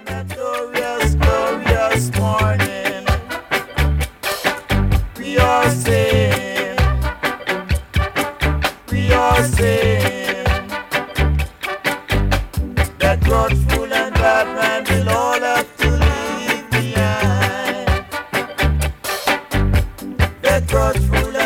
that glorious, glorious morning, we are saying, that grudgeful and bad man will all have to leave behind. That grudgeful